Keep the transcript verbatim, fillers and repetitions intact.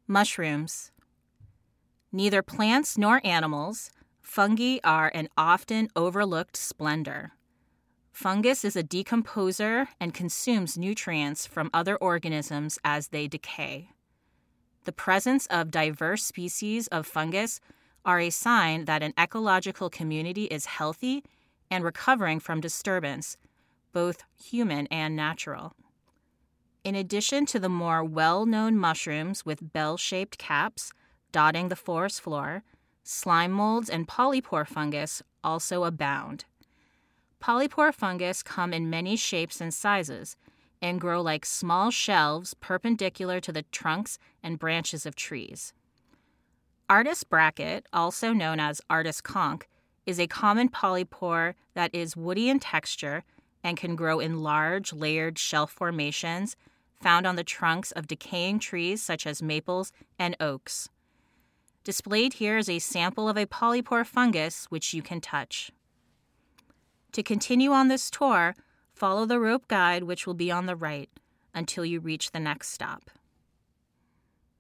Mushrooms. Neither plants nor animals, fungi are an often overlooked splendor. Fungus is a decomposer and consumes nutrients from other organisms as they decay. The presence of diverse species of fungus are a sign that an ecological community is healthy and recovering from disturbance, both human and natural. In addition to the more well-known mushrooms with bell-shaped caps dotting the forest floor, slime molds and polypore fungus also abound. Polypore fungus come in many shapes and sizes and grow like small shelves perpendicular to the trunks and branches of trees. Artist bracket, also known as artist conch, is a common polypore that is woody in texture and can grow in large, layered shelf formations found on the trunks of decaying trees such as maples and oaks. Displayed here is a sample of a polypore fungus which you can touch. To continue on this tour, follow the rope guide which will be on the right until you reach the next stop.